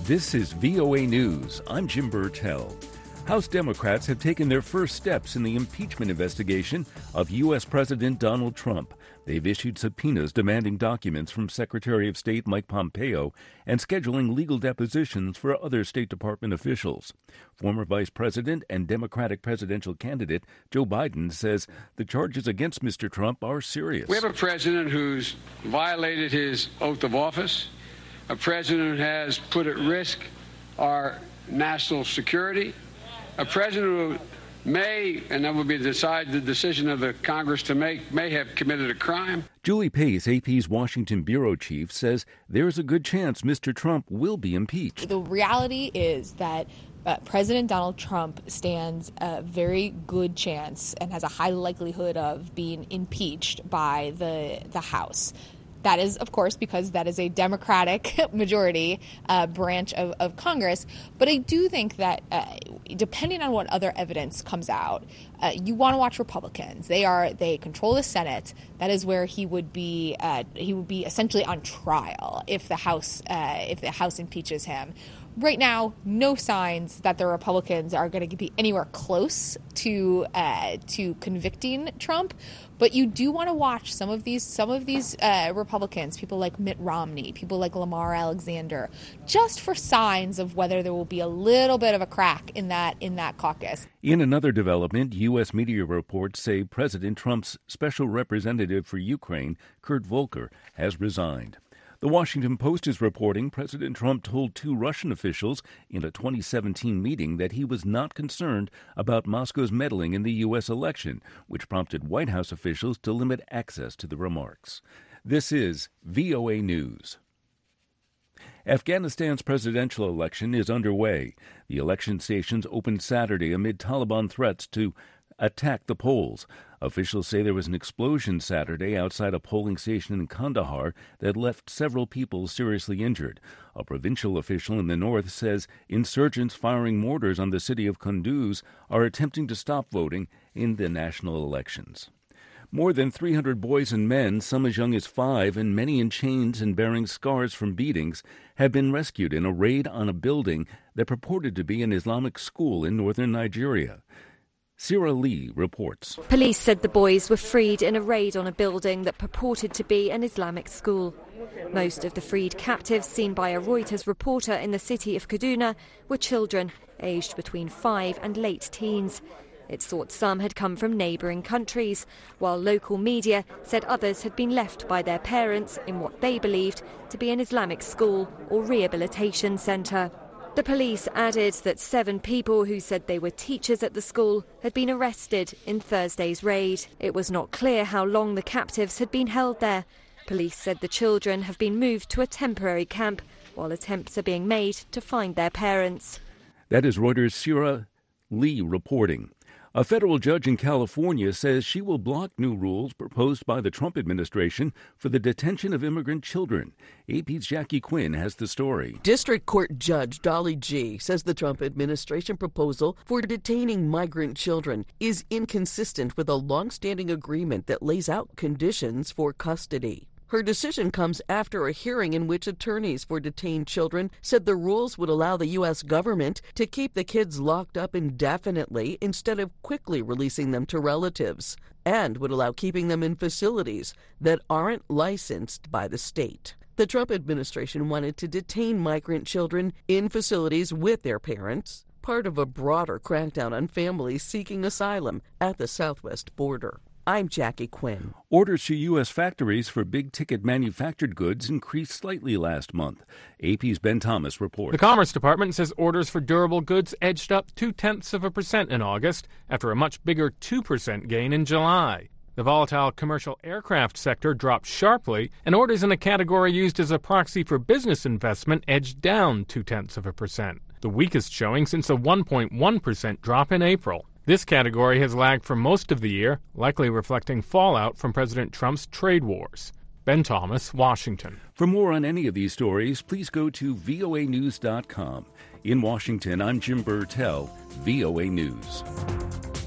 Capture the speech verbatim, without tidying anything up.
This is V O A News. I'm Jim Burtell. House Democrats have taken their first steps in the impeachment investigation of U S. President Donald Trump. They've issued subpoenas demanding documents from Secretary of State Mike Pompeo and scheduling legal depositions for other State Department officials. Former Vice President and Democratic presidential candidate Joe Biden says the charges against Mister Trump are serious. We have a president who's violated his oath of office, a president who has put at risk our national security, a president who may, and that will be decide the decision of the Congress to make, may have committed a crime. Julie Pace, A P's Washington bureau chief, says there's a good chance Mister Trump will be impeached. The reality is that uh, President Donald Trump stands a very good chance and has a high likelihood of being impeached by the the House. That is, of course, because that is a Democratic majority uh, branch of, of Congress. But I do think that uh, depending on what other evidence comes out, uh, you want to watch Republicans. They are they control the Senate. That is where he would be. Uh, he would be essentially on trial if the House uh, if the House impeaches him. Right now, no signs that the Republicans are going to be anywhere close to uh, to convicting Trump. But you do want to watch some of these some of these uh, Republicans, people like Mitt Romney, people like Lamar Alexander, just for signs of whether there will be a little bit of a crack in that in that caucus. In another development, U S media reports say President Trump's special representative for Ukraine, Kurt Volker, has resigned. The Washington Post is reporting President Trump told two Russian officials in a twenty seventeen meeting that he was not concerned about Moscow's meddling in the U S election, which prompted White House officials to limit access to the remarks. This is V O A News. Afghanistan's presidential election is underway. The election stations opened Saturday amid Taliban threats to attack the polls. Officials say there was an explosion Saturday outside a polling station in Kandahar that left several people seriously injured. A provincial official in the north says insurgents firing mortars on the city of Kunduz are attempting to stop voting in the national elections. More than three hundred boys and men, some as young as five and many in chains and bearing scars from beatings, have been rescued in a raid on a building that purported to be an Islamic school in northern Nigeria. Sarah Lee reports. Police said the boys were freed in a raid on a building that purported to be an Islamic school. Most of the freed captives seen by a Reuters reporter in the city of Kaduna were children, aged between five and late teens. It's thought some had come from neighbouring countries, while local media said others had been left by their parents in what they believed to be an Islamic school or rehabilitation centre. The police added that seven people who said they were teachers at the school had been arrested in Thursday's raid. It was not clear how long the captives had been held there. Police said the children have been moved to a temporary camp while attempts are being made to find their parents. That is Reuters' Sarah Lee reporting. A federal judge in California says she will block new rules proposed by the Trump administration for the detention of immigrant children. A P's Jackie Quinn has the story. District Court Judge Dolly Gee says the Trump administration proposal for detaining migrant children is inconsistent with a long-standing agreement that lays out conditions for custody. Her decision comes after a hearing in which attorneys for detained children said the rules would allow the U S government to keep the kids locked up indefinitely instead of quickly releasing them to relatives, and would allow keeping them in facilities that aren't licensed by the state. The Trump administration wanted to detain migrant children in facilities with their parents, part of a broader crackdown on families seeking asylum at the southwest border. I'm Jackie Quinn. Orders to U S factories for big-ticket manufactured goods increased slightly last month. A P's Ben Thomas reports. The Commerce Department says orders for durable goods edged up two-tenths of a percent in August after a much bigger two percent gain in July. The volatile commercial aircraft sector dropped sharply, and orders in a category used as a proxy for business investment edged down two-tenths of a percent, the weakest showing since a one point one percent drop in April. This category has lagged for most of the year, likely reflecting fallout from President Trump's trade wars. Ben Thomas, Washington. For more on any of these stories, please go to V O A news dot com. In Washington, I'm Jim Burtell, V O A News.